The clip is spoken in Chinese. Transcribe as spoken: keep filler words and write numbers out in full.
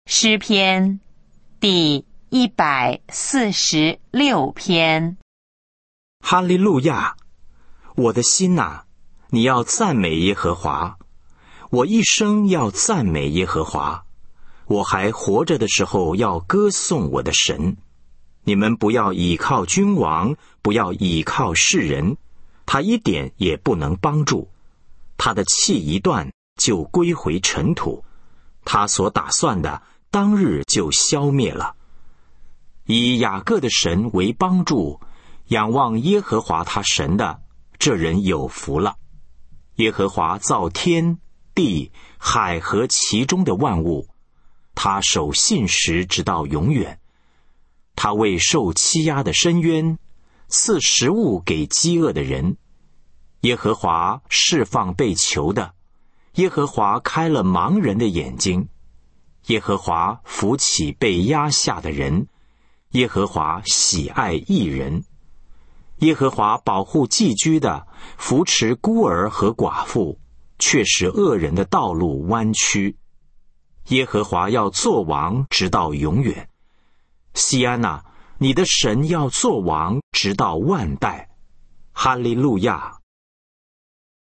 诗篇第一百四十六篇。 哈利路亚！我的心哪，你要赞美耶和华。我一生要赞美耶和华。我还活着的时候要歌颂我的神。你们不要倚靠君王，不要倚靠世人，他一点也不能帮助。他的气一断，就归回尘土。他所打算的，当日就消灭了。以雅各的神为帮助，仰望耶和华他神的，这人有福了。耶和华造天地海和其中的万物，他守信实直到永远。他为受欺压的伸冤，赐食物给饥饿的人。耶和华释放被囚的，耶和华开了盲人的眼睛。耶和华扶起被压下的人，耶和华喜爱义人。耶和华保护寄居的，扶持孤儿和寡妇，却使恶人的道路弯曲。耶和华要作王直到永远。西安哪，你的神要作王直到万代。哈利路亚！